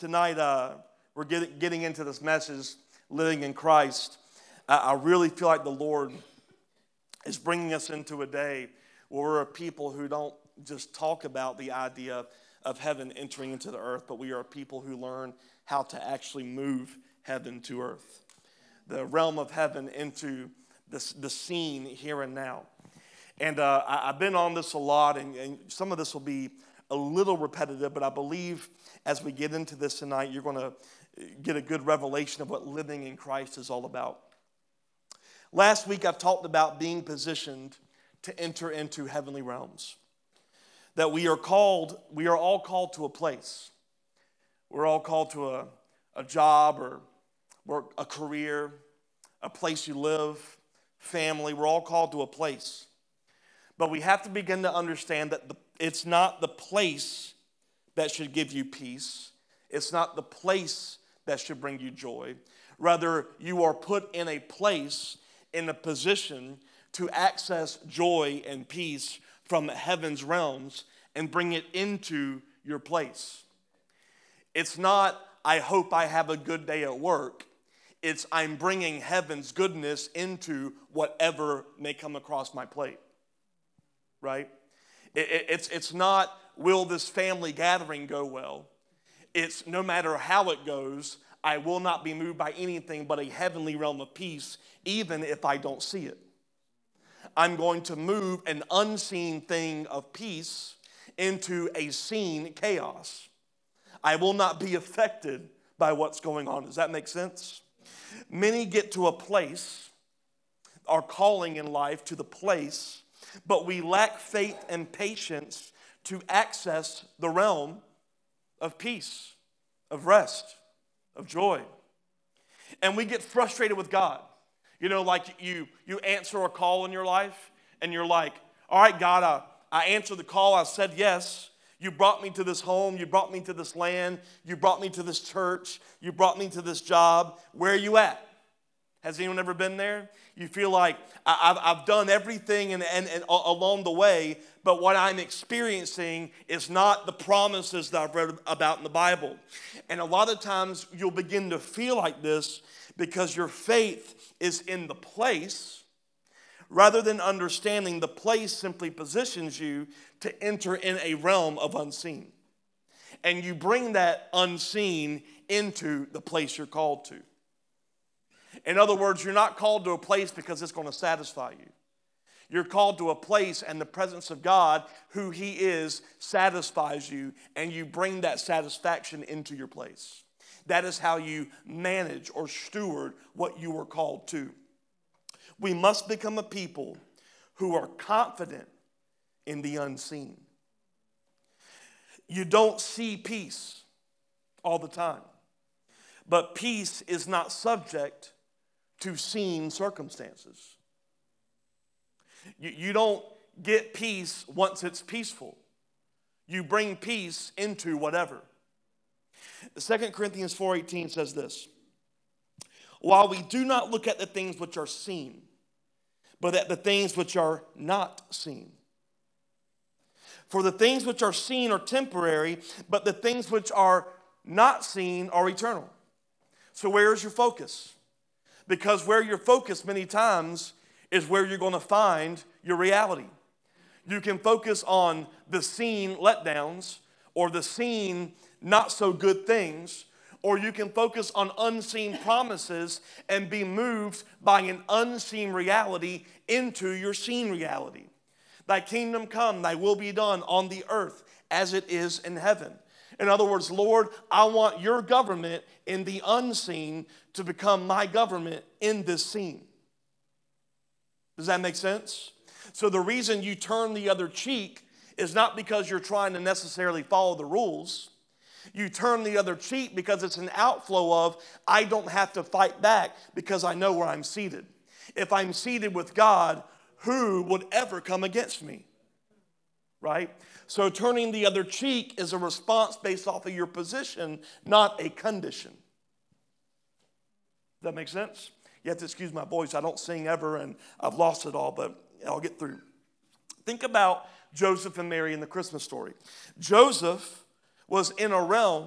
tonight we're getting into this message, living in Christ. I really feel like the Lord is bringing us into a day where we're a people who don't just talk about the idea of heaven entering into the earth, but we are a people who learn how to actually move heaven to earth, the realm of heaven into the scene here and now. And I've been on this a lot, and some of this will be a little repetitive, but I believe as we get into this tonight, you're going to get a good revelation of what living in Christ is all about. Last week, I've talked about being positioned to enter into heavenly realms. That we are all called to a place. We're all called to a job or a career, a place you live, family. We're all called to a place. But we have to begin to understand that it's not the place that should give you peace. It's not the place that should bring you joy. Rather, you are put in a place, in a position to access joy and peace from heaven's realms and bring it into your place. It's not, I hope I have a good day at work. It's, I'm bringing heaven's goodness into whatever may come across my plate. Right? It's not, will this family gathering go well? It's, no matter how it goes, I will not be moved by anything but a heavenly realm of peace, even if I don't see it. I'm going to move an unseen thing of peace into a seen chaos. I will not be affected by what's going on. Does that make sense? Many get to a place, our calling in life to the place, but we lack faith and patience to access the realm of peace, of rest, of joy. And we get frustrated with God. You know, like you answer a call in your life, and you're like, all right, God, I answered the call. I said yes. You brought me to this home. You brought me to this land. You brought me to this church. You brought me to this job. Where are you at? Has anyone ever been there? You feel like I've done everything and along the way, but what I'm experiencing is not the promises that I've read about in the Bible. And a lot of times you'll begin to feel like this because your faith is in the place, rather than understanding the place simply positions you to enter in a realm of unseen. And you bring that unseen into the place you're called to. In other words, you're not called to a place because it's going to satisfy you. You're called to a place, and the presence of God, who He is, satisfies you, and you bring that satisfaction into your place. That is how you manage or steward what you were called to. We must become a people who are confident in the unseen. You don't see peace all the time, but peace is not subject to seen circumstances. You don't get peace once it's peaceful. You bring peace into whatever. 2 Corinthians 4:18 says this: while we do not look at the things which are seen, but at the things which are not seen. For the things which are seen are temporary, but the things which are not seen are eternal. So where is your focus? Because where you're focused many times is where you're going to find your reality. You can focus on the seen letdowns or the seen not so good things, or you can focus on unseen promises and be moved by an unseen reality into your seen reality. Thy kingdom come, thy will be done on the earth as it is in heaven. In other words, Lord, I want your government in the unseen to become my government in this scene. Does that make sense? So the reason you turn the other cheek is not because you're trying to necessarily follow the rules. You turn the other cheek because it's an outflow of, I don't have to fight back because I know where I'm seated. If I'm seated with God, who would ever come against me? Right? So turning the other cheek is a response based off of your position, not a condition. Does that make sense? You have to excuse my voice. I don't sing ever, and I've lost it all, but I'll get through. Think about Joseph and Mary in the Christmas story. Joseph was in a realm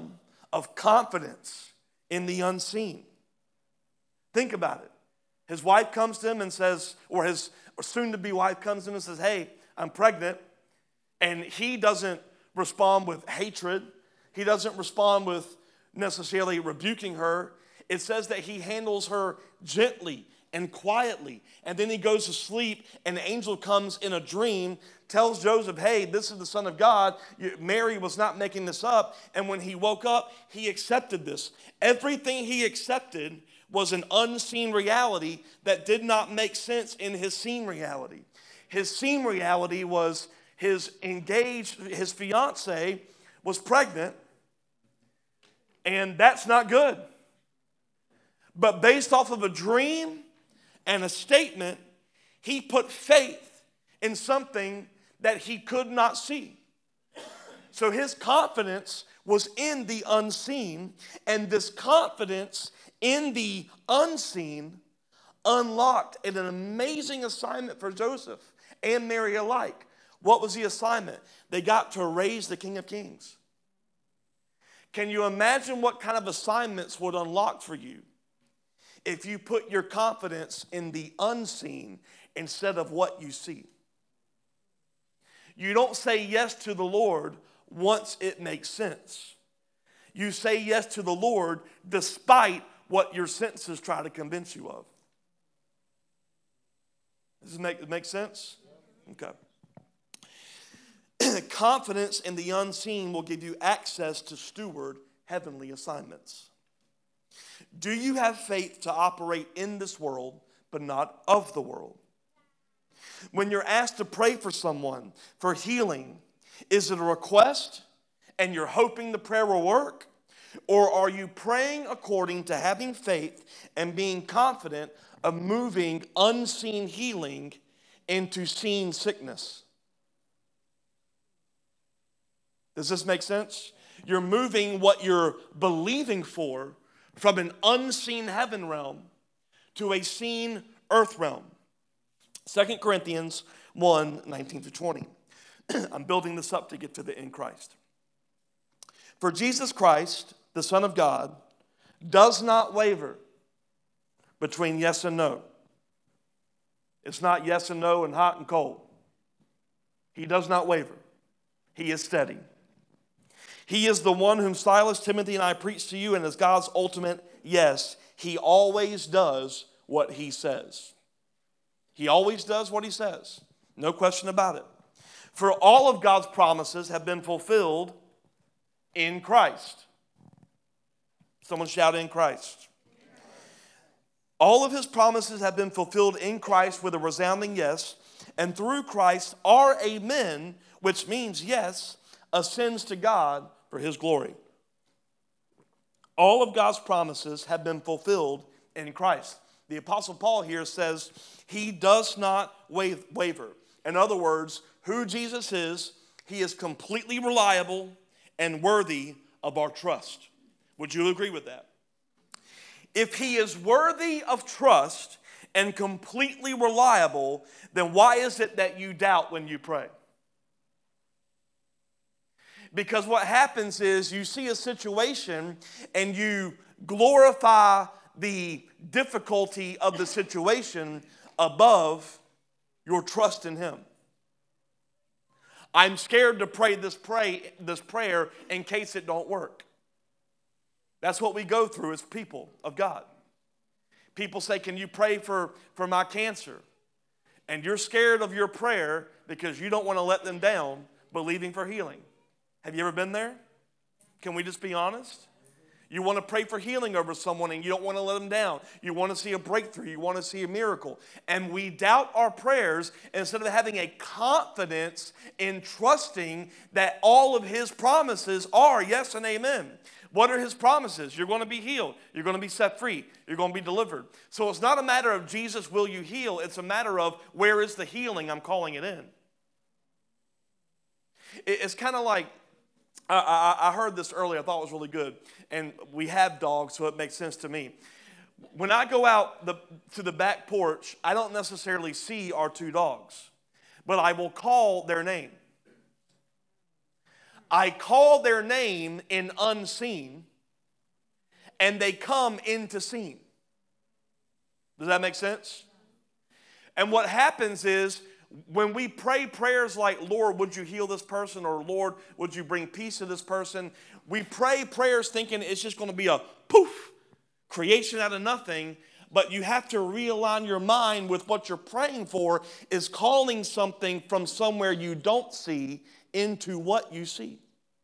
of confidence in the unseen. Think about it. His wife comes to him and says, or his soon-to-be wife comes to him and says, hey, I'm pregnant. And he doesn't respond with hatred. He doesn't respond with necessarily rebuking her. It says that he handles her gently and quietly. And then he goes to sleep, and the angel comes in a dream, tells Joseph, hey, this is the Son of God. Mary was not making this up. And when he woke up, he accepted this. Everything he accepted was an unseen reality that did not make sense in his seen reality. His seen reality was his fiance was pregnant, and that's not good. But based off of a dream and a statement, he put faith in something that he could not see. So his confidence was in the unseen, and this confidence in the unseen unlocked an amazing assignment for Joseph and Mary alike. What was the assignment? They got to raise the King of Kings. Can you imagine what kind of assignments would unlock for you if you put your confidence in the unseen instead of what you see? You don't say yes to the Lord once it makes sense. You say yes to the Lord despite what your senses try to convince you of. Does it make sense? Okay. Confidence in the unseen will give you access to steward heavenly assignments. Do you have faith to operate in this world, but not of the world? When you're asked to pray for someone for healing, is it a request and you're hoping the prayer will work? Or are you praying according to having faith and being confident of moving unseen healing into seen sickness? Does this make sense? You're moving what you're believing for from an unseen heaven realm to a seen earth realm. 2 Corinthians 1, 19-20. I'm building this up to get to the in Christ. For Jesus Christ, the Son of God, does not waver between yes and no. It's not yes and no and hot and cold. He does not waver. He is steady. He is the one whom Silas, Timothy, and I preach to you, and is God's ultimate yes. He always does what he says. He always does what he says. No question about it. For all of God's promises have been fulfilled in Christ. Someone shout, in Christ. All of his promises have been fulfilled in Christ with a resounding yes. And through Christ our amen, which means yes, ascends to God for his glory. All of God's promises have been fulfilled in Christ. The Apostle Paul here says he does not waver. In other words, who Jesus is, he is completely reliable and worthy of our trust. Would you agree with that? If he is worthy of trust and completely reliable, then why is it that you doubt when you pray? Because what happens is you see a situation and you glorify the difficulty of the situation above your trust in him. I'm scared to pray this prayer in case it don't work. That's what we go through as people of God. People say, can you pray for my cancer? And you're scared of your prayer because you don't want to let them down believing for healing. Have you ever been there? Can we just be honest? You want to pray for healing over someone and you don't want to let them down. You want to see a breakthrough. You want to see a miracle. And we doubt our prayers instead of having a confidence in trusting that all of his promises are yes and amen. What are his promises? You're going to be healed. You're going to be set free. You're going to be delivered. So it's not a matter of Jesus, will you heal? It's a matter of where is the healing? I'm calling it in. It's kind of like, I heard this earlier. I thought it was really good. And we have dogs, so it makes sense to me. When I go out to the back porch, I don't necessarily see our two dogs, but I will call their name. I call their name in unseen and they come into scene. Does that make sense? And what happens is when we pray prayers like, Lord, would you heal this person? Or Lord, would you bring peace to this person? We pray prayers thinking it's just going to be a poof, creation out of nothing. But you have to realign your mind with what you're praying for is calling something from somewhere you don't see into what you see.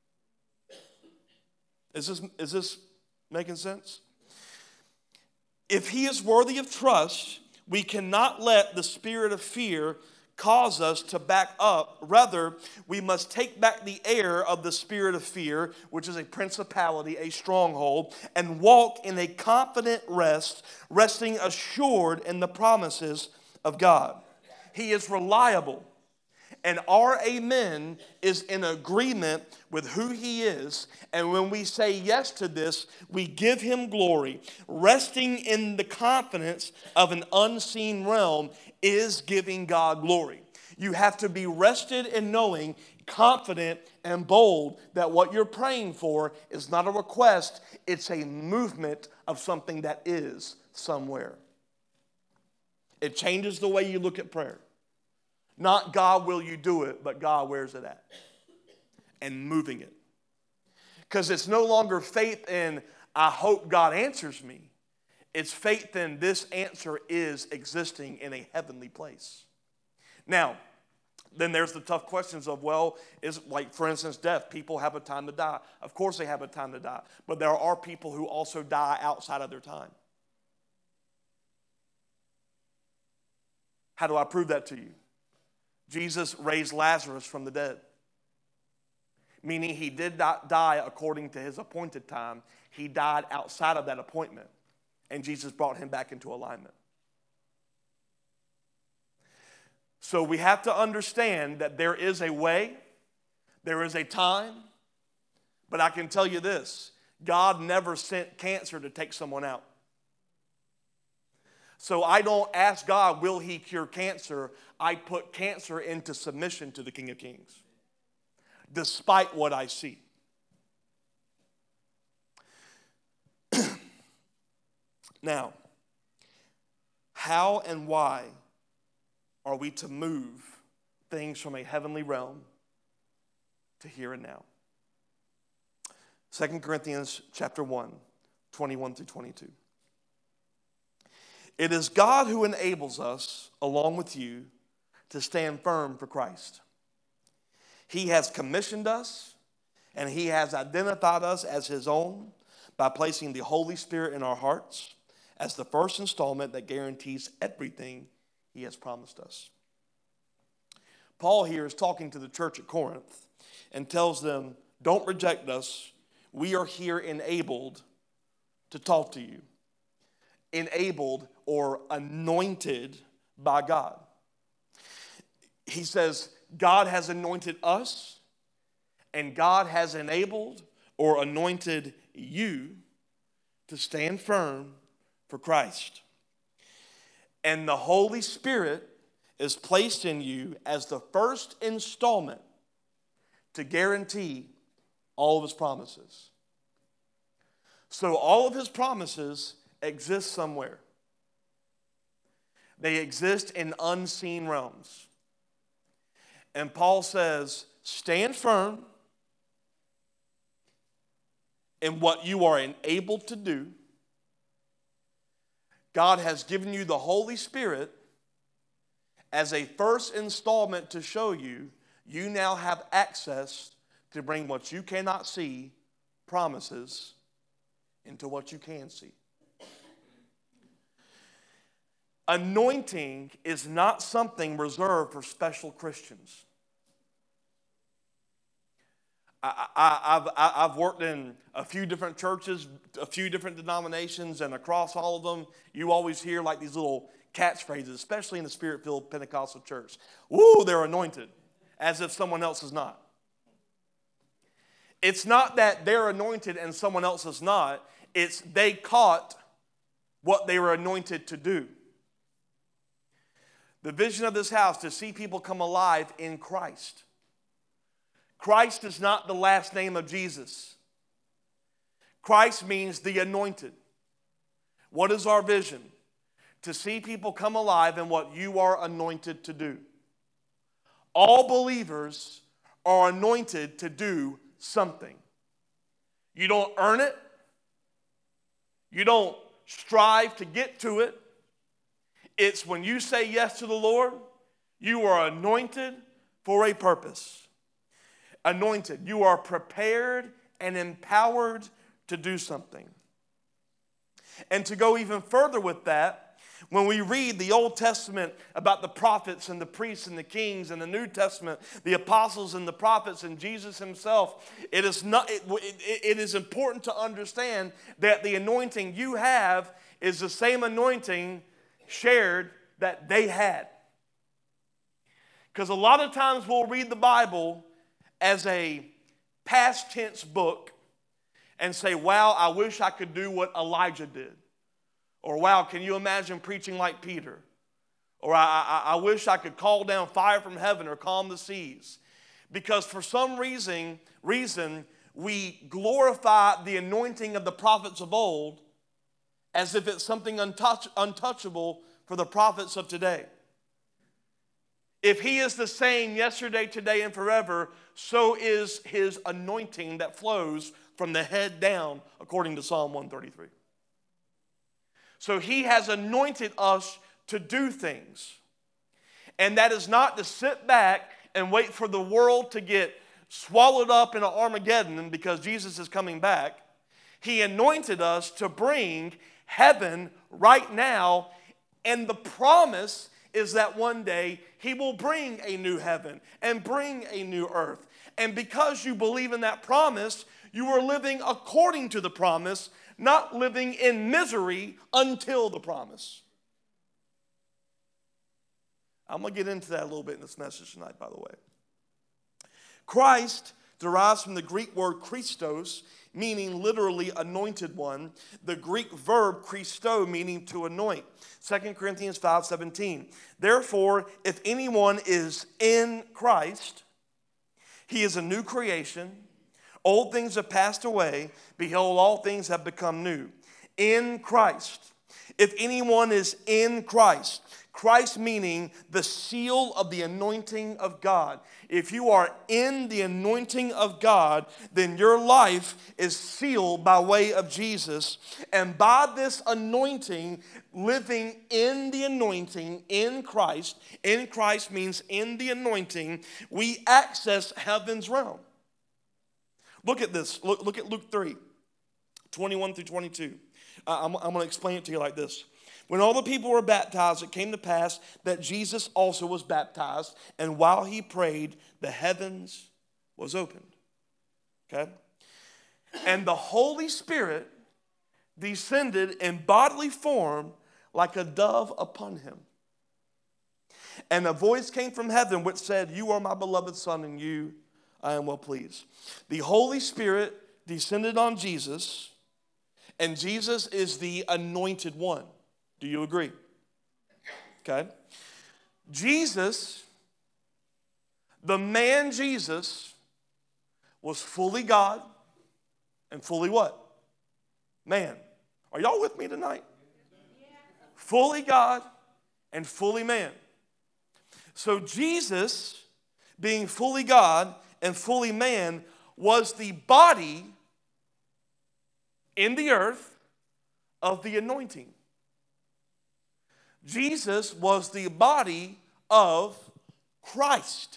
Is this making sense? If he is worthy of trust, we cannot let the spirit of fear cause us to back up. Rather, we must take back the air of the spirit of fear, which is a principality, a stronghold, and walk in a confident rest, resting assured in the promises of God. He is reliable. And our amen is in agreement with who he is. And when we say yes to this, we give him glory. Resting in the confidence of an unseen realm is giving God glory. You have to be rested in knowing, confident and bold that what you're praying for is not a request, it's a movement of something that is somewhere. It changes the way you look at prayer. Not God, will you do it, but God, where's it at? And moving it. Because it's no longer faith in, I hope God answers me. It's faith in this answer is existing in a heavenly place. Now, then there's the tough questions of, well, is like, for instance, death. People have a time to die. Of course they have a time to die. But there are people who also die outside of their time. How do I prove that to you? Jesus raised Lazarus from the dead, meaning he did not die according to his appointed time. He died outside of that appointment, and Jesus brought him back into alignment. So we have to understand that there is a way, there is a time, but I can tell you this, God never sent cancer to take someone out. So I don't ask God, will he cure cancer? I put cancer into submission to the King of Kings, despite what I see. Now, how and why are we to move things from a heavenly realm to here and now? 2 Corinthians chapter 1, 21 through 22. It is God who enables us, along with you, to stand firm for Christ. He has commissioned us, and he has identified us as his own by placing the Holy Spirit in our hearts as the first installment that guarantees everything he has promised us. Paul here is talking to the church at Corinth and tells them, don't reject us. We are here enabled to talk to you. Enabled or anointed by God. He says, God has anointed us, and God has enabled or anointed you to stand firm for Christ. And the Holy Spirit is placed in you as the first installment to guarantee all of his promises. So all of his promises exist somewhere. They exist in unseen realms. And Paul says, stand firm in what you are enabled to do. God has given you the Holy Spirit as a first installment to show you you now have access to bring what you cannot see, promises, into what you can see. Anointing is not something reserved for special Christians. I've worked in a few different churches, a few different denominations, and across all of them, you always hear like these little catchphrases, especially in the Spirit-filled Pentecostal church. Woo, they're anointed, as if someone else is not. It's not that they're anointed and someone else is not. It's they caught what they were anointed to do. The vision of this house, to see people come alive in Christ. Christ is not the last name of Jesus. Christ means the anointed. What is our vision? To see people come alive in what you are anointed to do. All believers are anointed to do something. You don't earn it. You don't strive to get to it. It's when you say yes to the Lord, you are anointed for a purpose. Anointed. You are prepared and empowered to do something. And to go even further with that, when we read the Old Testament about the prophets and the priests and the kings, and the New Testament, the apostles and the prophets and Jesus himself, it is important to understand that the anointing you have is the same anointing shared that they had. Because a lot of times we'll read the Bible as a past tense book and say, wow, I wish I could do what Elijah did. Or wow, can you imagine preaching like Peter? Or I wish I could call down fire from heaven or calm the seas. Because for some reason we glorify the anointing of the prophets of old as if it's something untouchable for the prophets of today. If he is the same yesterday, today, and forever, so is his anointing that flows from the head down, according to Psalm 133. So he has anointed us to do things. And that is not to sit back and wait for the world to get swallowed up in an Armageddon because Jesus is coming back. He anointed us to bring heaven right now, and the promise is that one day he will bring a new heaven and bring a new earth. And because you believe in that promise, you are living according to the promise, not living in misery until the promise. I'm going to get into that a little bit in this message tonight, by the way. Christ derives from the Greek word Christos, meaning literally anointed one. The Greek verb Christo, meaning to anoint. 2 Corinthians 5:17. Therefore, if anyone is in Christ, he is a new creation. Old things have passed away. Behold, all things have become new. In Christ. If anyone is in Christ, Christ meaning the seal of the anointing of God. If you are in the anointing of God, then your life is sealed by way of Jesus. And by this anointing, living in the anointing in Christ means in the anointing, we access heaven's realm. Look at this. Look at Luke 3, 21 through 22. I'm going to explain it to you like this. When all the people were baptized, it came to pass that Jesus also was baptized, and while he prayed, the heavens was opened. Okay? And the Holy Spirit descended in bodily form like a dove upon him. And a voice came from heaven which said, "You are my beloved Son, and you I am well pleased." The Holy Spirit descended on Jesus, and Jesus is the anointed one. Do you agree? Okay. Jesus, the man Jesus, was fully God and fully what? Man. Are y'all with me tonight? Yeah. Fully God and fully man. So Jesus, being fully God and fully man, was the body in the earth of the anointing. Jesus was the body of Christ.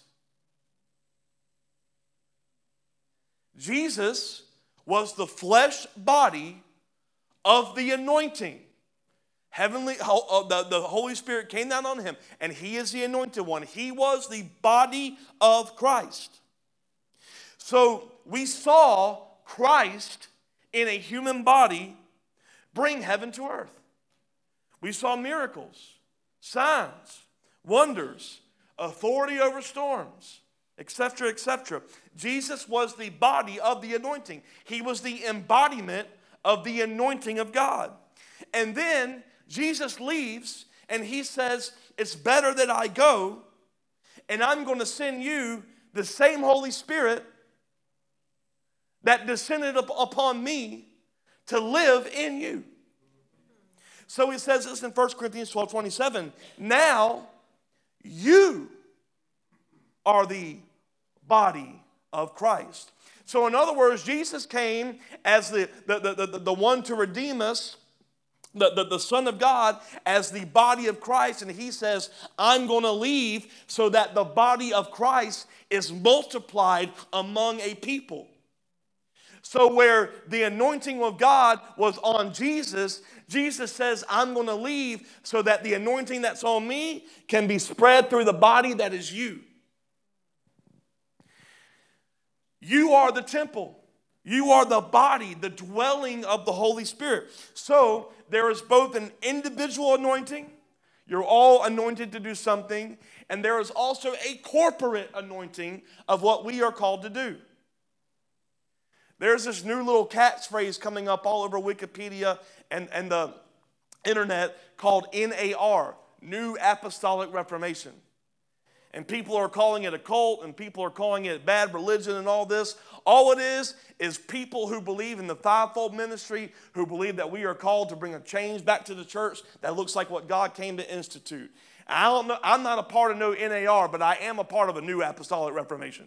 Jesus was the flesh body of the anointing. The Holy Spirit came down on him, and he is the anointed one. He was the body of Christ. So we saw Christ in a human body bring heaven to earth. We saw miracles, signs, wonders, authority over storms, etc., etc. Jesus was the body of the anointing. He was the embodiment of the anointing of God. And then Jesus leaves and he says, "It's better that I go, and I'm going to send you the same Holy Spirit that descended upon me to live in you. So he says this in 1 Corinthians 12:27. Now you are the body of Christ. So in other words, Jesus came as the one to redeem us, the Son of God, as the body of Christ. And he says, I'm going to leave so that the body of Christ is multiplied among a people. So where the anointing of God was on Jesus, Jesus says, I'm going to leave so that the anointing that's on me can be spread through the body that is you. You are the temple. You are the body, the dwelling of the Holy Spirit. So there is both an individual anointing. You're all anointed to do something. And there is also a corporate anointing of what we are called to do. There's this new little catchphrase coming up all over Wikipedia and the internet called NAR, New Apostolic Reformation. And people are calling it a cult, and people are calling it bad religion and all this. All it is people who believe in the fivefold ministry, who believe that we are called to bring a change back to the church that looks like what God came to institute. I don't know, I'm not a part of no NAR, but I am a part of a New Apostolic Reformation.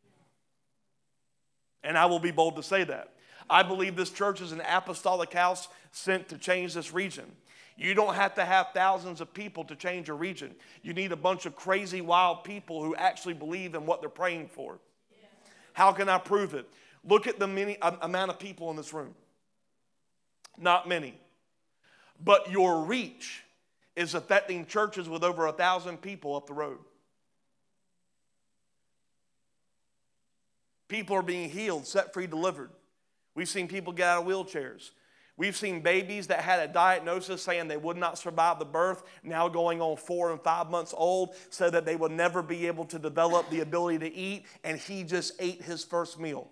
And I will be bold to say that. I believe this church is an apostolic house sent to change this region. You don't have to have thousands of people to change a region. You need a bunch of crazy, wild people who actually believe in what they're praying for. Yeah. How can I prove it? Look at the amount of people in this room. Not many. But your reach is affecting churches with over 1,000 people up the road. People are being healed, set free, delivered. We've seen people get out of wheelchairs. We've seen babies that had a diagnosis saying they would not survive the birth, now going on 4 and 5 months old, so that they would never be able to develop the ability to eat, and he just ate his first meal.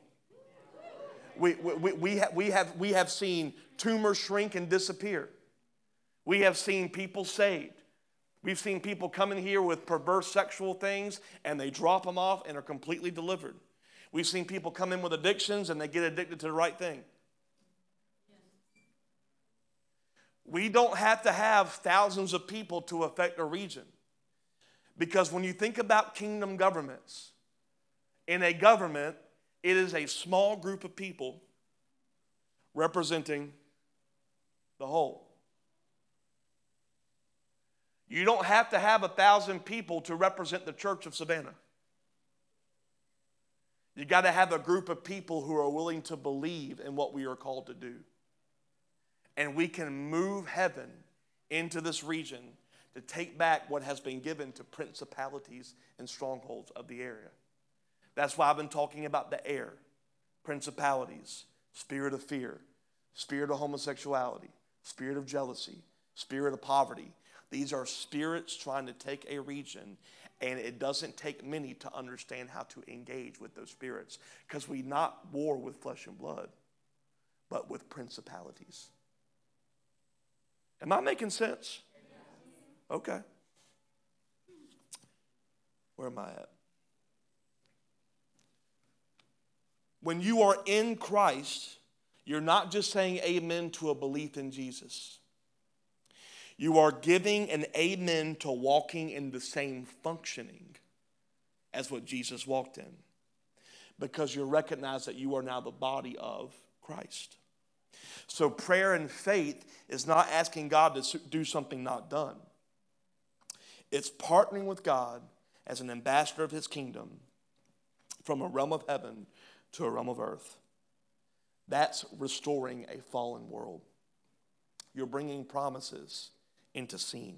We have seen tumors shrink and disappear. We have seen people saved. We've seen people come in here with perverse sexual things, and they drop them off and are completely delivered. We've seen people come in with addictions, and they get addicted to the right thing. We don't have to have thousands of people to affect a region. Because when you think about kingdom governments, in a government, it is a small group of people representing the whole. You don't have to have 1,000 people to represent the church of Savannah. You got to have a group of people who are willing to believe in what we are called to do. And we can move heaven into this region to take back what has been given to principalities and strongholds of the area. That's why I've been talking about the air, principalities, spirit of fear, spirit of homosexuality, spirit of jealousy, spirit of poverty. These are spirits trying to take a region, and it doesn't take many to understand how to engage with those spirits, because we not war with flesh and blood, but with principalities. Am I making sense? Okay. Where am I at? When you are in Christ, you're not just saying amen to a belief in Jesus. You are giving an amen to walking in the same functioning as what Jesus walked in, because you recognize that you are now the body of Christ. So prayer and faith is not asking God to do something not done. It's partnering with God as an ambassador of his kingdom from a realm of heaven to a realm of earth. That's restoring a fallen world. You're bringing promises into seeing.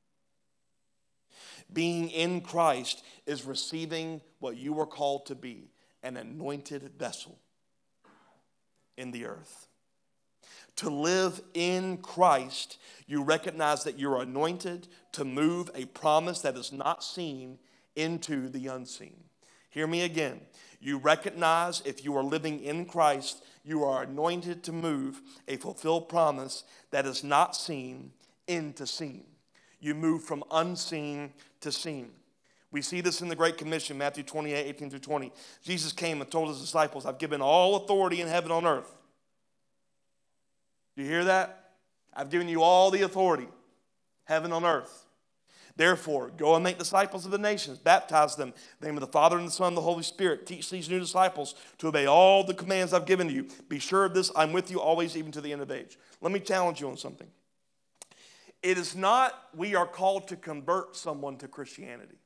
Being in Christ is receiving what you were called to be, an anointed vessel in the earth. To live in Christ, you recognize that you're anointed to move a promise that is not seen into the unseen. Hear me again. You recognize if you are living in Christ, you are anointed to move a fulfilled promise that is not seen into seen. You move from unseen to seen. We see this in the Great Commission, Matthew 28, 18-20. Jesus came and told his disciples, I've given all authority in heaven and on earth. Do you hear that? I've given you all the authority, heaven on earth. Therefore, go and make disciples of the nations. Baptize them in the name of the Father and the Son and the Holy Spirit. Teach these new disciples to obey all the commands I've given you. Be sure of this, I'm with you always, even to the end of age. Let me challenge you on something. It is not we are called to convert someone to Christianity.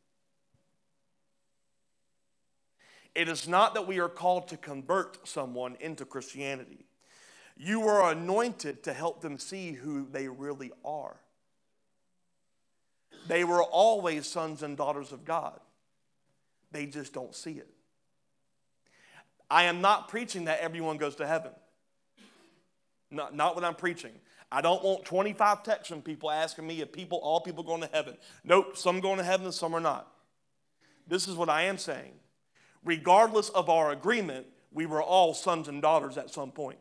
It is not that we are called to convert someone into Christianity. You are anointed to help them see who they really are. They were always sons and daughters of God. They just don't see it. I am not preaching that everyone goes to heaven. Not what I'm preaching. I don't want 25 texts from people asking me if all people going to heaven. Nope, some going to heaven and some are not. This is what I am saying. Regardless of our agreement, we were all sons and daughters at some point.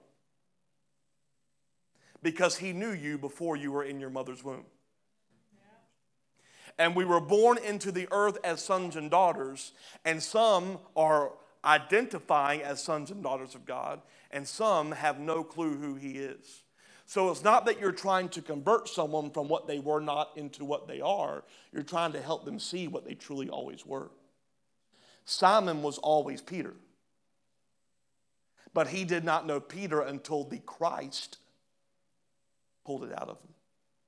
Because he knew you before you were in your mother's womb. And we were born into the earth as sons and daughters, and some are identifying as sons and daughters of God, and some have no clue who he is. So it's not that you're trying to convert someone from what they were not into what they are. You're trying to help them see what they truly always were. Simon was always Peter. But he did not know Peter until the Christ pulled it out of him.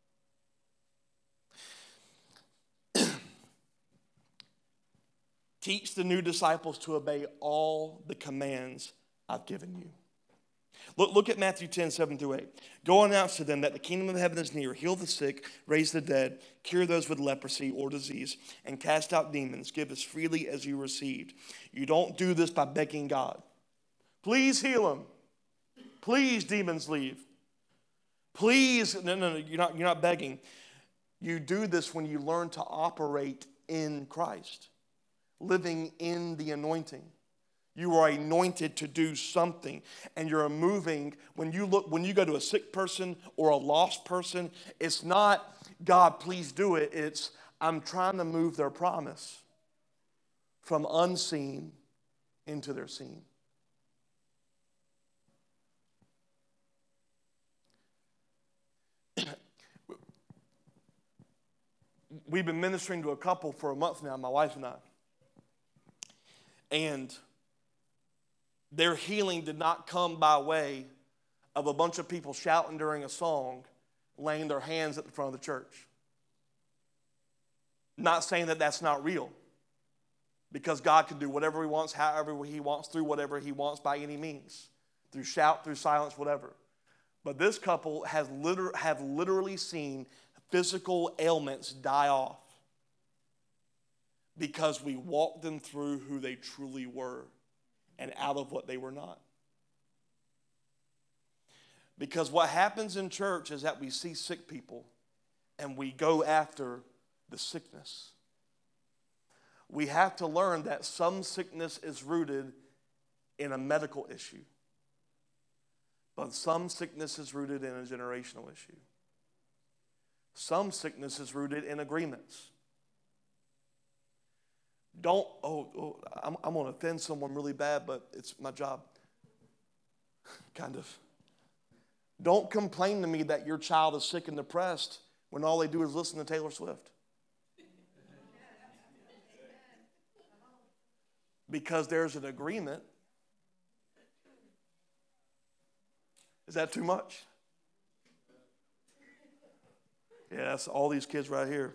Teach the new disciples to obey all the commands I've given you. Look at Matthew 10, 7 through 8. Go announce to them that the kingdom of heaven is near. Heal the sick, raise the dead, cure those with leprosy or disease, and cast out demons. Give as freely as you received. You don't do this by begging God. Please heal them. Please, demons, leave. Please, no, you're not begging. You do this when you learn to operate in Christ, living in the anointing. You are anointed to do something, and you're moving. When you go to a sick person or a lost person, it's not, God, please do it. It's, I'm trying to move their promise from unseen into their seen. We've been ministering to a couple for a month now, my wife and I. And their healing did not come by way of a bunch of people shouting during a song, laying their hands at the front of the church. Not saying that that's not real, because God can do whatever he wants, however he wants, through whatever he wants, by any means, through shout, through silence, whatever. But this couple have literally seen physical ailments die off because we walked them through who they truly were and out of what they were not. Because what happens in church is that we see sick people and we go after the sickness. We have to learn that some sickness is rooted in a medical issue, but some sickness is rooted in a generational issue. Some sickness is rooted in agreements. I'm going to offend someone really bad, but it's my job. Kind of. Don't complain to me that your child is sick and depressed when all they do is listen to Taylor Swift. Because there's an agreement. Is that too much? Yeah, that's all these kids right here.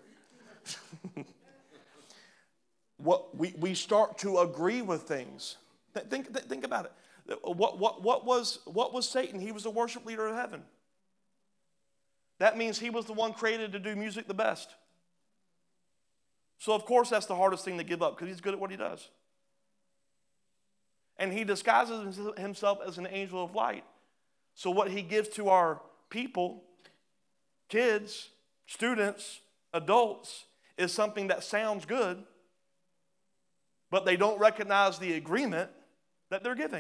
What we start to agree with things. Think about it. What was Satan? He was the worship leader of heaven. That means he was the one created to do music the best. So of course that's the hardest thing to give up, because he's good at what he does. And he disguises himself as an angel of light. So what he gives to our people, kids, students, adults, is something that sounds good, but they don't recognize the agreement that they're giving.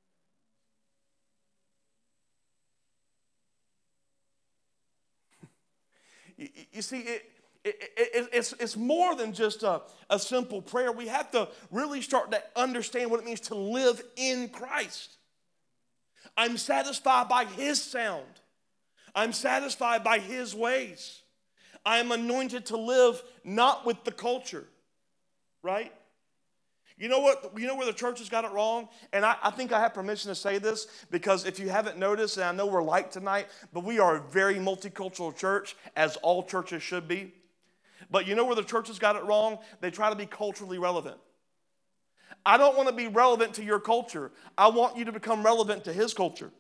You see, it's more than just a simple prayer. We have to really start to understand what it means to live in Christ. I'm satisfied by his sound. I'm satisfied by his ways. I am anointed to live not with the culture, right? You know what? You know where the church has got it wrong? And I think I have permission to say this because if you haven't noticed, and I know we're light tonight, but we are a very multicultural church, as all churches should be. But you know where the church has got it wrong? They try to be culturally relevant. I don't want to be relevant to your culture. I want you to become relevant to his culture.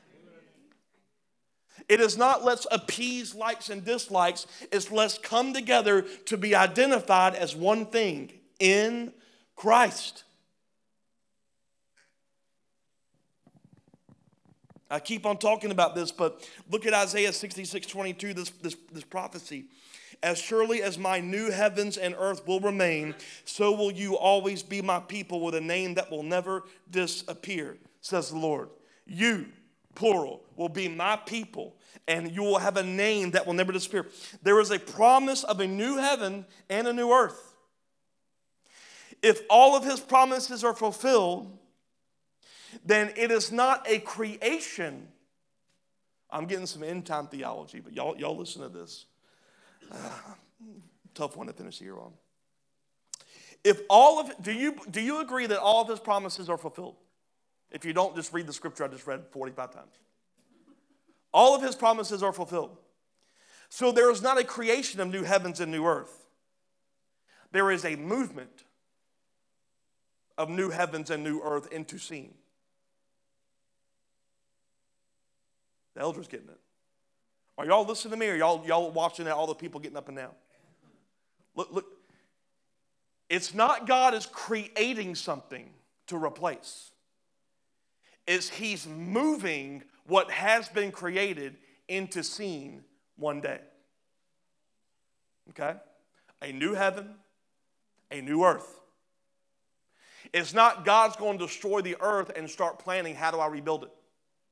It is not let's appease likes and dislikes. It's let's come together to be identified as one thing in Christ. I keep on talking about this, but look at Isaiah 66:22, this prophecy. As surely as my new heavens and earth will remain, so will you always be my people with a name that will never disappear, says the Lord. You, plural, will be my people, and you will have a name that will never disappear. There is a promise of a new heaven and a new earth. If all of his promises are fulfilled, then it is not a creation. I'm getting some end time theology, but y'all listen to this. Tough one to finish the year on. If all of do you agree that all of his promises are fulfilled? If you don't, just read the scripture I just read 45 times. All of his promises are fulfilled. So there is not a creation of new heavens and new earth. There is a movement of new heavens and new earth into seeing. The elders getting it. Are y'all listening to me, or y'all watching all the people getting up and down? Look. It's not God is creating something to replace. It's he's moving what has been created into seeing one day. Okay? A new heaven, a new earth. It's not God's going to destroy the earth and start planning, how do I rebuild it?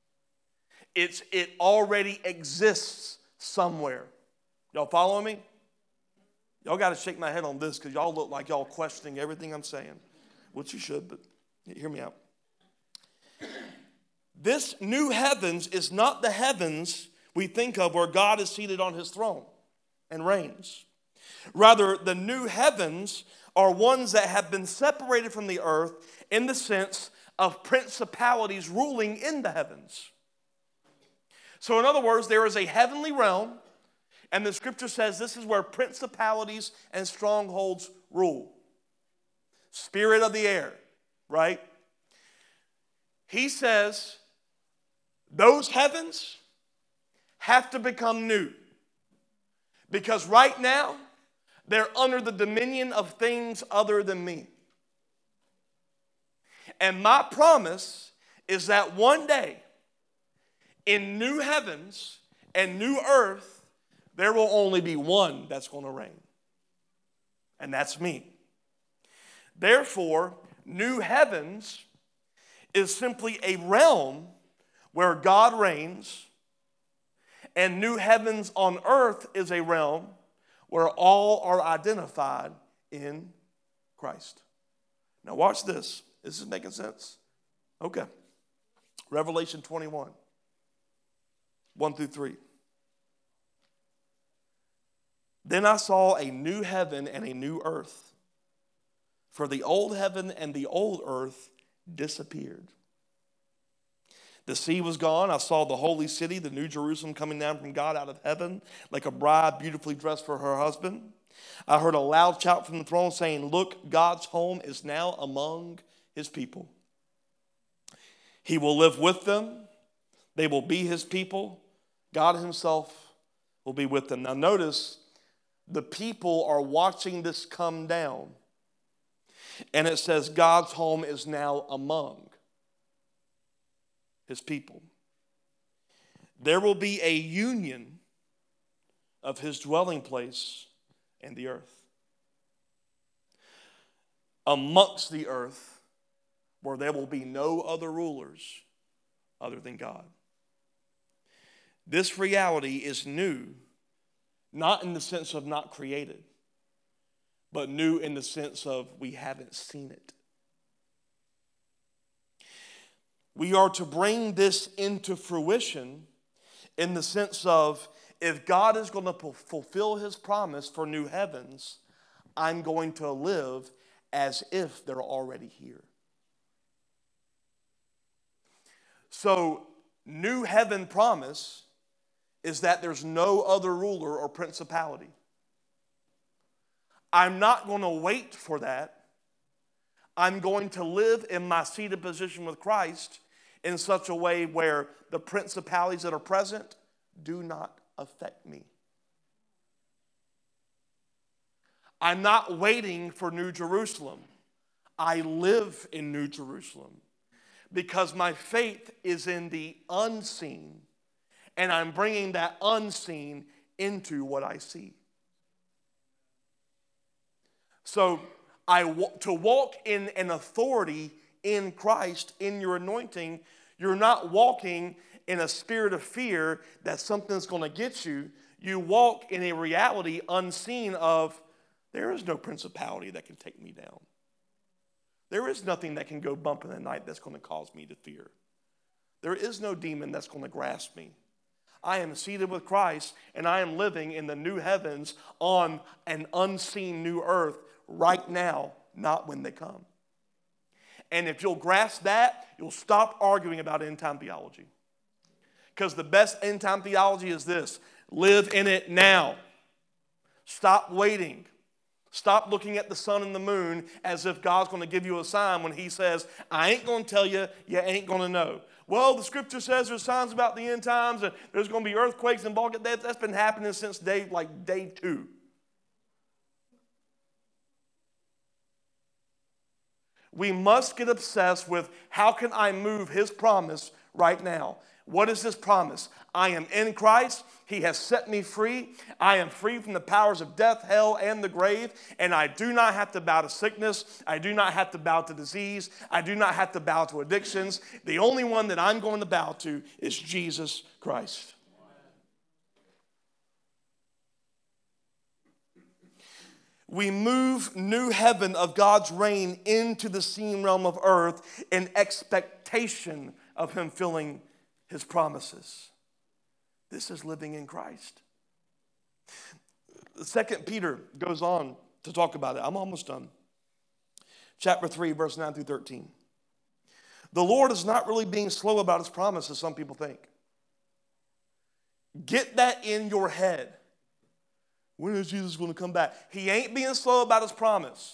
It already exists somewhere. Y'all following me? Y'all got to shake my head on this because y'all look like y'all questioning everything I'm saying, which you should, but hear me out. This new heavens is not the heavens we think of where God is seated on his throne and reigns. Rather, the new heavens are ones that have been separated from the earth in the sense of principalities ruling in the heavens. So in other words, there is a heavenly realm, and the scripture says this is where principalities and strongholds rule. Spirit of the air, right? He says those heavens have to become new. Because right now, they're under the dominion of things other than me. And my promise is that one day, in new heavens and new earth, there will only be one that's going to reign. And that's me. Therefore, new heavens is simply a realm where God reigns, and new heavens on earth is a realm where all are identified in Christ. Now watch this. This is making sense? Okay. Revelation 21. 1 through 3. Then I saw a new heaven and a new earth, for the old heaven and the old earth disappeared. The sea was gone. I saw the holy city, the new Jerusalem, coming down from God out of heaven, like a bride beautifully dressed for her husband. I heard a loud shout from the throne saying, "Look, God's home is now among his people. He will live with them. They will be his people. God himself will be with them." Now notice, the people are watching this come down. And it says God's home is now among his people. There will be a union of his dwelling place and the earth. Amongst the earth, where there will be no other rulers other than God. This reality is new, not in the sense of not created, but new in the sense of we haven't seen it. We are to bring this into fruition in the sense of, if God is going to fulfill his promise for new heavens, I'm going to live as if they're already here. So, new heaven promise is that there's no other ruler or principality. I'm not going to wait for that. I'm going to live in my seated position with Christ in such a way where the principalities that are present do not affect me. I'm not waiting for New Jerusalem. I live in New Jerusalem because my faith is in the unseen, and I'm bringing that unseen into what I see. So to walk in an authority in Christ, in your anointing, you're not walking in a spirit of fear that something's going to get you. You walk in a reality unseen of, there is no principality that can take me down. There is nothing that can go bump in the night that's going to cause me to fear. There is no demon that's going to grasp me. I am seated with Christ, and I am living in the new heavens on an unseen new earth right now, not when they come. And if you'll grasp that, you'll stop arguing about end-time theology. Because the best end-time theology is this: live in it now. Stop waiting. Stop looking at the sun and the moon as if God's going to give you a sign when he says, I ain't going to tell you, you ain't going to know. Well, the scripture says there's signs about the end times, and there's going to be earthquakes and volcanoes. That's been happening since day 2. We must get obsessed with, how can I move his promise right now? What is this promise? I am in Christ. He has set me free. I am free from the powers of death, hell, and the grave. And I do not have to bow to sickness. I do not have to bow to disease. I do not have to bow to addictions. The only one that I'm going to bow to is Jesus Christ. We move new heaven of God's reign into the seen realm of earth in expectation of him filling his promises. This is living in Christ. 2 Peter goes on to talk about it. I'm almost done. Chapter 3, verse 9 through 13. The Lord is not really being slow about his promise, as some people think. Get that in your head. When is Jesus going to come back? He ain't being slow about his promise.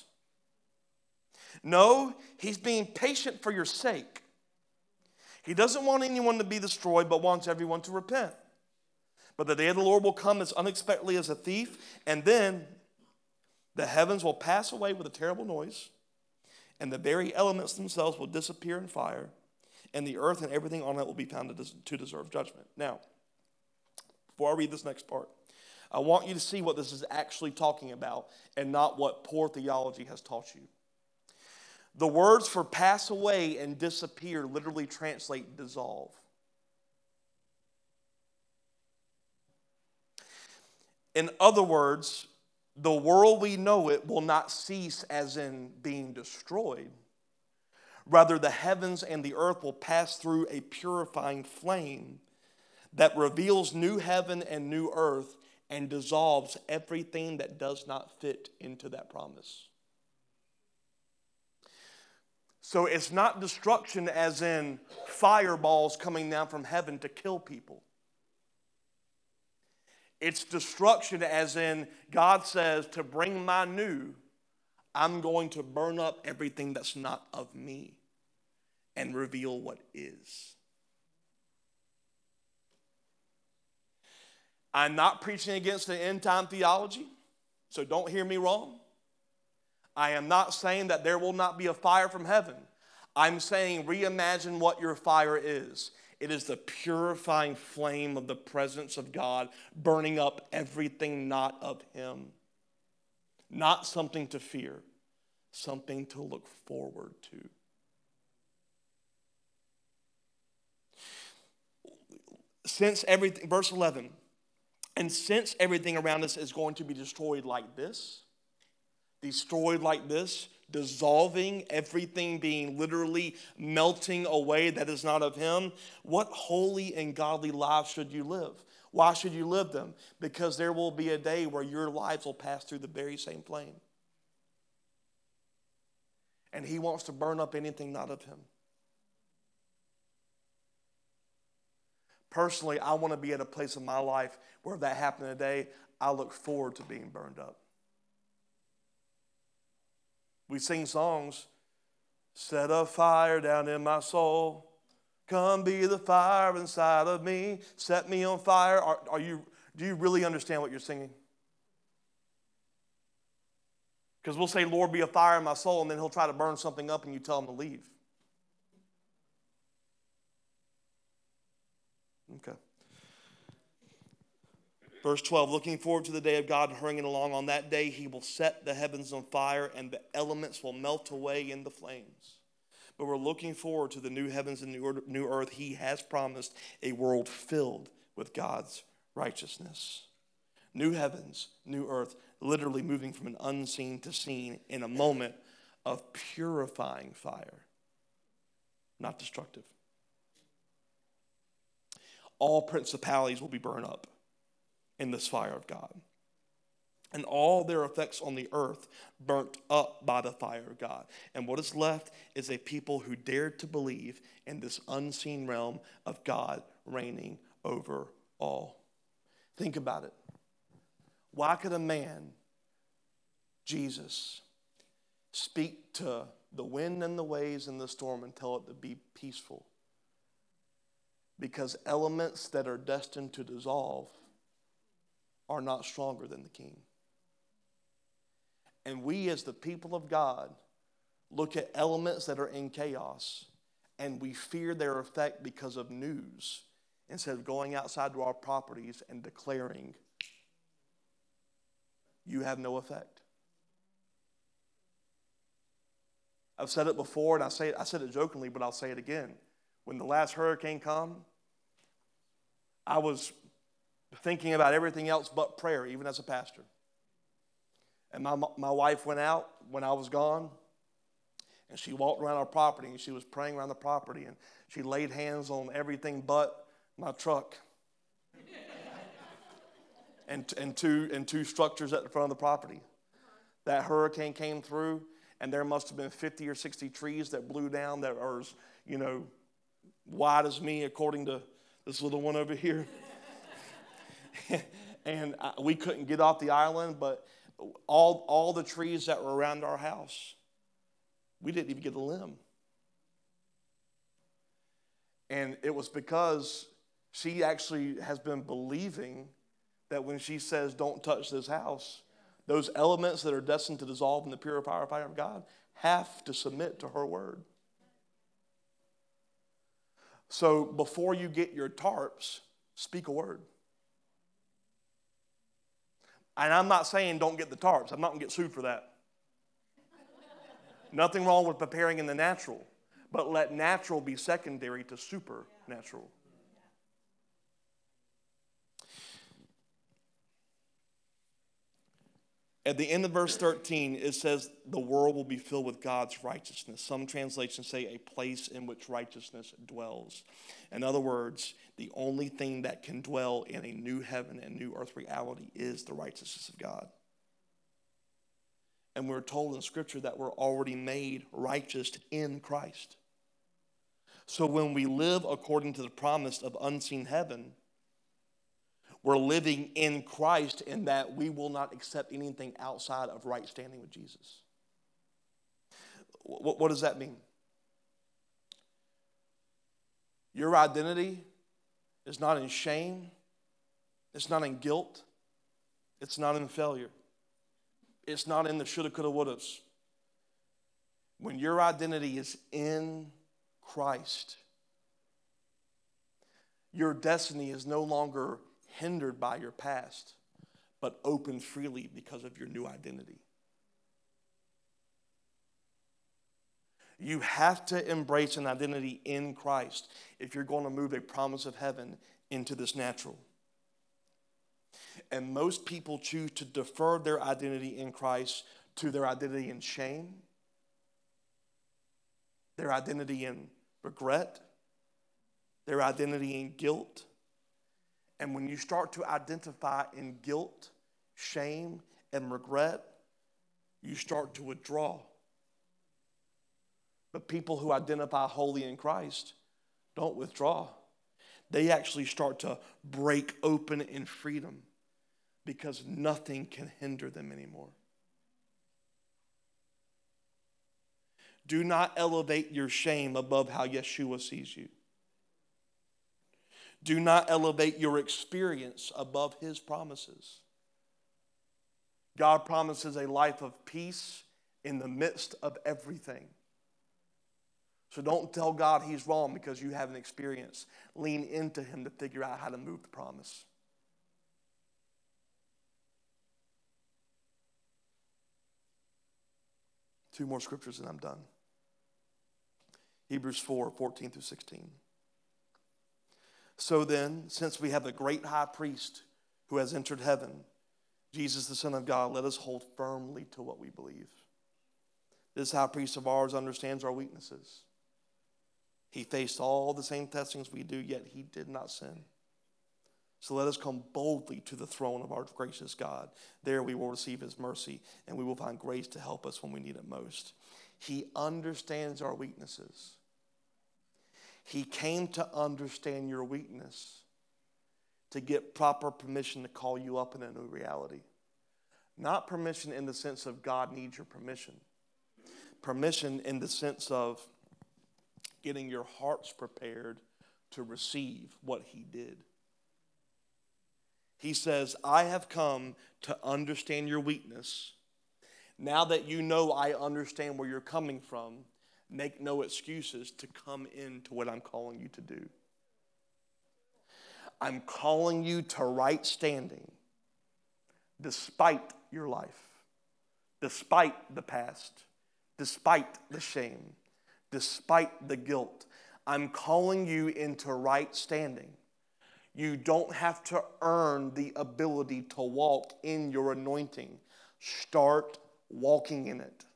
No, he's being patient for your sake. He doesn't want anyone to be destroyed, but wants everyone to repent. But the day of the Lord will come as unexpectedly as a thief, and then the heavens will pass away with a terrible noise, and the very elements themselves will disappear in fire, and the earth and everything on it will be found to deserve judgment. Now, before I read this next part, I want you to see what this is actually talking about and not what poor theology has taught you. The words for pass away and disappear literally translate dissolve. In other words, the world we know it will not cease as in being destroyed. Rather, the heavens and the earth will pass through a purifying flame that reveals new heaven and new earth and dissolves everything that does not fit into that promise. So it's not destruction as in fireballs coming down from heaven to kill people. It's destruction as in God says, to bring my new, I'm going to burn up everything that's not of me and reveal what is. I'm not preaching against the end-time theology, so don't hear me wrong. I am not saying that there will not be a fire from heaven. I'm saying reimagine what your fire is. It is the purifying flame of the presence of God, burning up everything not of him. Not something to fear, something to look forward to. Since everything, verse 11, and since everything around us is going to be destroyed like this, dissolving, everything being literally melting away that is not of him, what holy and godly lives should you live? Why should you live them? Because there will be a day where your lives will pass through the very same flame. And he wants to burn up anything not of him. Personally, I want to be at a place in my life where if that happened today, I look forward to being burned up. We sing songs, set a fire down in my soul. Come be the fire inside of me. Set me on fire. Do you really understand what you're singing? Because we'll say, Lord, be a fire in my soul, and then he'll try to burn something up and you tell him to leave. Okay. Verse 12, looking forward to the day of God hurrying along. On that day, he will set the heavens on fire and the elements will melt away in the flames. But we're looking forward to the new heavens and new earth. He has promised a world filled with God's righteousness. New heavens, new earth, literally moving from an unseen to seen in a moment of purifying fire, not destructive. All principalities will be burned up in this fire of God, and all their effects on the earth burnt up by the fire of God. And what is left is a people who dared to believe in this unseen realm of God reigning over all. Think about it. Why could a man, Jesus, speak to the wind and the waves and the storm and tell it to be peaceful? Because elements that are destined to dissolve are not stronger than the king. And we as the people of God look at elements that are in chaos and we fear their effect because of news instead of going outside to our properties and declaring, you have no effect. I've said it before, and I said it jokingly, but I'll say it again. When the last hurricane came, I was thinking about everything else but prayer, even as a pastor. And my wife went out when I was gone, and she walked around our property, and she was praying around the property, and she laid hands on everything but my truck and two structures at the front of the property. That hurricane came through, and there must have been 50 or 60 trees that blew down that are as, wide as me, according to this little one over here. And we couldn't get off the island, but all the trees that were around our house, we didn't even get a limb. And it was because she actually has been believing that when she says, don't touch this house, those elements that are destined to dissolve in the purifier fire of God have to submit to her word. So before you get your tarps, speak a word. And I'm not saying don't get the tarps. I'm not going to get sued for that. Nothing wrong with preparing in the natural, but let natural be secondary to supernatural. At the end of verse 13, it says the world will be filled with God's righteousness. Some translations say a place in which righteousness dwells. In other words, the only thing that can dwell in a new heaven and new earth reality is the righteousness of God. And we're told in Scripture that we're already made righteous in Christ. So when we live according to the promise of unseen heaven, we're living in Christ in that we will not accept anything outside of right standing with Jesus. What does that mean? Your identity is not in shame. It's not in guilt. It's not in failure. It's not in the shoulda, coulda, wouldas. When your identity is in Christ, your destiny is no longer hindered by your past, but open freely because of your new identity. You have to embrace an identity in Christ if you're going to move a promise of heaven into this natural. And most people choose to defer their identity in Christ to their identity in shame, their identity in regret, their identity in guilt. And when you start to identify in guilt, shame, and regret, you start to withdraw. But people who identify wholly in Christ don't withdraw. They actually start to break open in freedom because nothing can hinder them anymore. Do not elevate your shame above how Yeshua sees you. Do not elevate your experience above his promises. God promises a life of peace in the midst of everything. So don't tell God he's wrong because you have an experience. Lean into him to figure out how to move the promise. Two more scriptures and I'm done. Hebrews 4:14 through 16. So then, since we have a great high priest who has entered heaven, Jesus the Son of God, let us hold firmly to what we believe. This high priest of ours understands our weaknesses. He faced all the same testings we do, yet he did not sin. So let us come boldly to the throne of our gracious God. There we will receive his mercy, and we will find grace to help us when we need it most. He understands our weaknesses. He came to understand your weakness to get proper permission to call you up in a new reality. Not permission in the sense of God needs your permission. Permission in the sense of getting your hearts prepared to receive what he did. He says, I have come to understand your weakness. Now that you know I understand where you're coming from, make no excuses to come into what I'm calling you to do. I'm calling you to right standing despite your life, despite the past, despite the shame, despite the guilt. I'm calling you into right standing. You don't have to earn the ability to walk in your anointing. Start walking in it.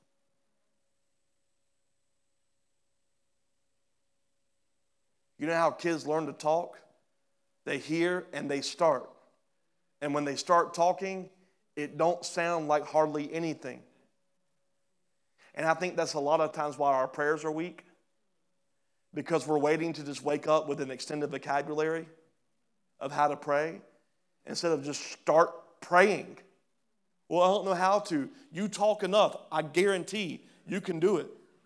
You know how kids learn to talk? They hear and they start. And when they start talking, it don't sound like hardly anything. And I think that's a lot of times why our prayers are weak. Because we're waiting to just wake up with an extended vocabulary of how to pray instead of just start praying. Well, I don't know how to. You talk enough. I guarantee you can do it.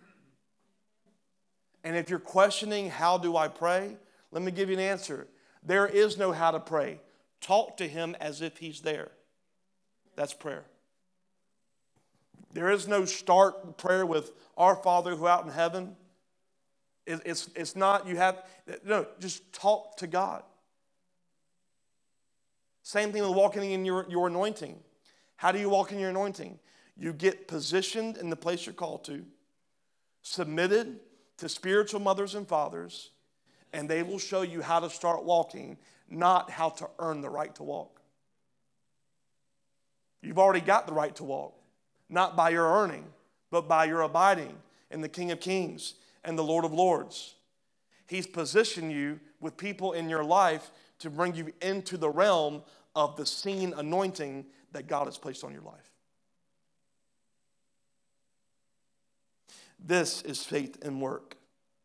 And if you're questioning, how do I pray? Let me give you an answer. There is no how to pray. Talk to him as if he's there. That's prayer. There is no start prayer with our Father who art in heaven. It's not, you have, no, just talk to God. Same thing with walking in your anointing. How do you walk in your anointing? You get positioned in the place you're called to, submitted to spiritual mothers and fathers, and they will show you how to start walking, not how to earn the right to walk. You've already got the right to walk, not by your earning, but by your abiding in the King of Kings and the Lord of Lords. He's positioned you with people in your life to bring you into the realm of the seen anointing that God has placed on your life. This is faith in work.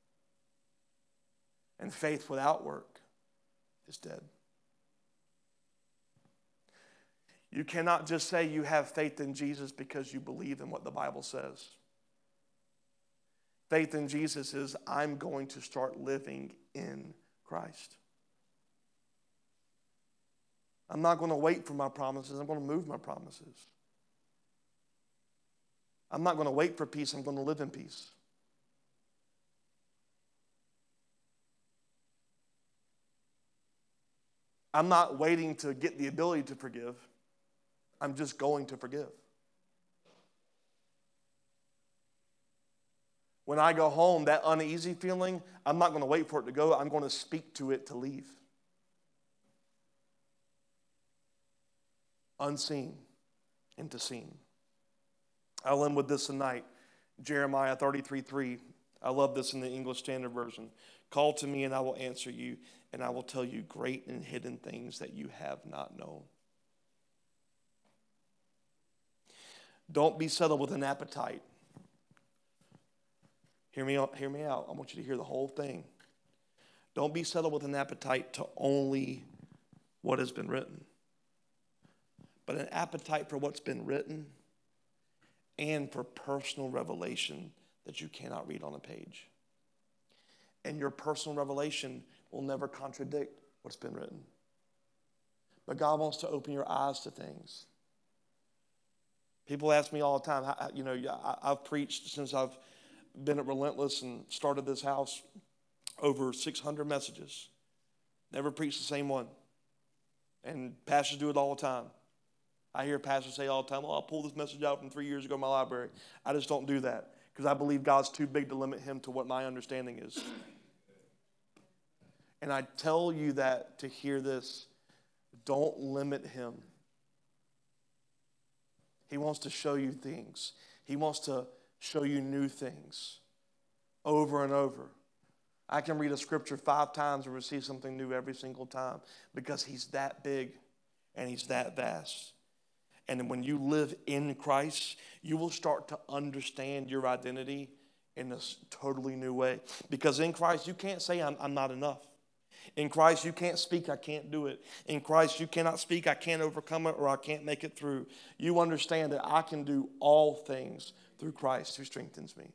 And faith without work is dead. You cannot just say you have faith in Jesus because you believe in what the Bible says. Faith in Jesus is, I'm going to start living in Christ. I'm not going to wait for my promises. I'm going to move my promises. I'm not going to wait for peace. I'm going to live in peace. I'm not waiting to get the ability to forgive. I'm just going to forgive. When I go home, that uneasy feeling, I'm not going to wait for it to go. I'm going to speak to it to leave. Unseen into seen. I'll end with this tonight. Jeremiah 33:3. I love this in the English Standard Version. Call to me and I will answer you, and I will tell you great and hidden things that you have not known. Don't be settled with an appetite. Hear me out. I want you to hear the whole thing. Don't be settled with an appetite to only what has been written, but an appetite for what's been written and for personal revelation that you cannot read on a page. And your personal revelation will never contradict what's been written. But God wants to open your eyes to things. People ask me all the time, I've preached since I've been at Relentless and started this house over 600 messages. Never preached the same one. And pastors do it all the time. I hear pastors say all the time, I'll pull this message out from 3 years ago in my library. I just don't do that because I believe God's too big to limit him to what my understanding is. And I tell you that to hear this. Don't limit him. He wants to show you things. He wants to show you new things over and over. I can read a scripture 5 times and receive something new every single time because he's that big and he's that vast. And when you live in Christ, you will start to understand your identity in a totally new way. Because in Christ, you can't say, I'm not enough. In Christ, you can't speak, I can't do it. In Christ, you cannot speak, I can't overcome it, or I can't make it through. You understand that I can do all things through Christ who strengthens me.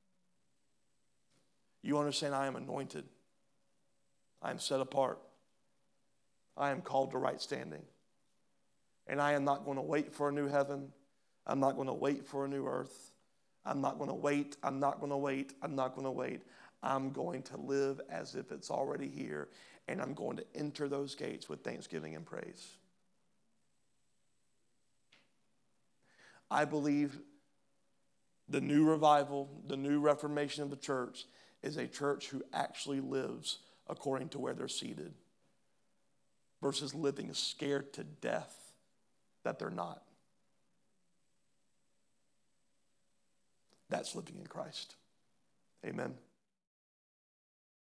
You understand I am anointed. I am set apart. I am called to right standing. And I am not going to wait for a new heaven. I'm not going to wait for a new earth. I'm not going to wait. I'm not going to wait. I'm not going to wait. I'm going to live as if it's already here, and I'm going to enter those gates with thanksgiving and praise. I believe the new revival, the new reformation of the church is a church who actually lives according to where they're seated versus living scared to death that they're not. That's living in Christ. Amen.